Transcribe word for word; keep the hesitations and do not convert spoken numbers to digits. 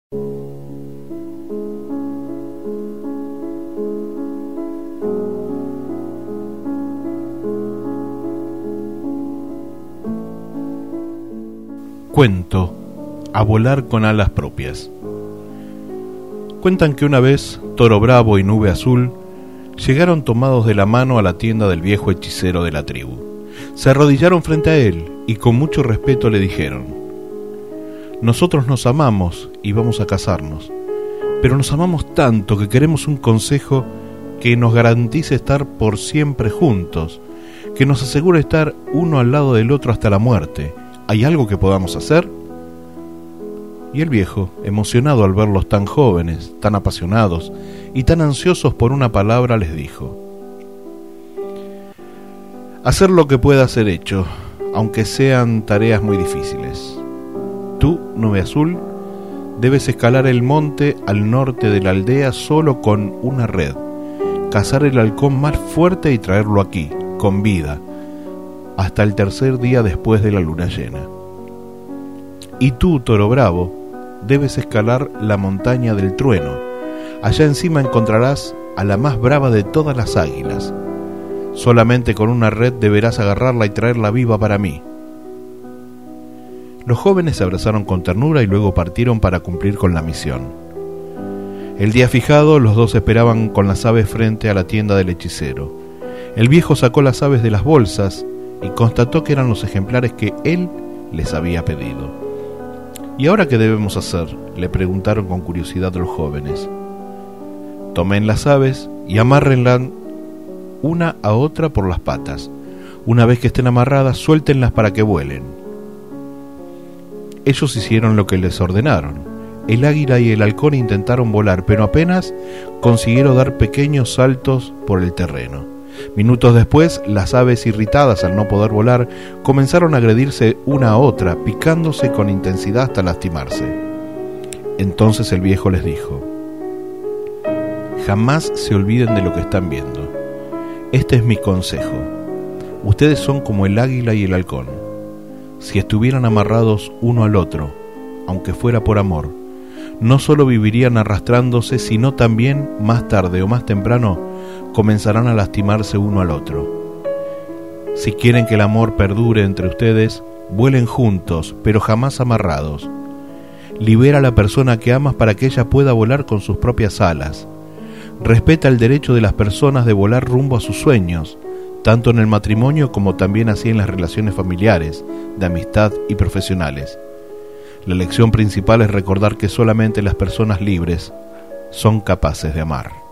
Cuento: a volar con alas propias. Cuentan que una vez Toro Bravo y Nube Azul llegaron tomados de la mano a la tienda del viejo hechicero de la tribu. Se arrodillaron frente a él y con mucho respeto le dijeron: nosotros nos amamos y vamos a casarnos, pero nos amamos tanto que queremos un consejo que nos garantice estar por siempre juntos, que nos asegure estar uno al lado del otro hasta la muerte. ¿Hay algo que podamos hacer? Y el viejo, emocionado al verlos tan jóvenes, tan apasionados y tan ansiosos por una palabra, les dijo: hacer lo que pueda ser hecho, aunque sean tareas muy difíciles. Tú, Nube Azul, debes escalar el monte al norte de la aldea solo con una red, cazar el halcón más fuerte y traerlo aquí, con vida, hasta el tercer día después de la luna llena. Y tú, Toro Bravo, debes escalar la montaña del trueno. Allá encima encontrarás a la más brava de todas las águilas. Solamente con una red deberás agarrarla y traerla viva para mí. Los jóvenes se abrazaron con ternura y luego partieron para cumplir con la misión. El día fijado, los dos esperaban con las aves frente a la tienda del hechicero. El viejo sacó las aves de las bolsas y constató que eran los ejemplares que él les había pedido. ¿Y ahora qué debemos hacer?, le preguntaron con curiosidad los jóvenes. Tomen las aves y amárrenlas una a otra por las patas. Una vez que estén amarradas, suéltenlas para que vuelen. Ellos hicieron lo que les ordenaron. El águila y el halcón intentaron volar, pero apenas consiguieron dar pequeños saltos por el terreno. Minutos después, las aves, irritadas al no poder volar, comenzaron a agredirse una a otra, picándose con intensidad hasta lastimarse. Entonces el viejo les dijo: jamás se olviden de lo que están viendo. Este es mi consejo. Ustedes son como el águila y el halcón. Si estuvieran amarrados uno al otro, aunque fuera por amor, no solo vivirían arrastrándose, sino también, más tarde o más temprano, comenzarán a lastimarse uno al otro. Si quieren que el amor perdure entre ustedes, vuelen juntos, pero jamás amarrados. Libera a la persona que amas para que ella pueda volar con sus propias alas. Respeta el derecho de las personas de volar rumbo a sus sueños, tanto en el matrimonio como también así en las relaciones familiares, de amistad y profesionales. La lección principal es recordar que solamente las personas libres son capaces de amar.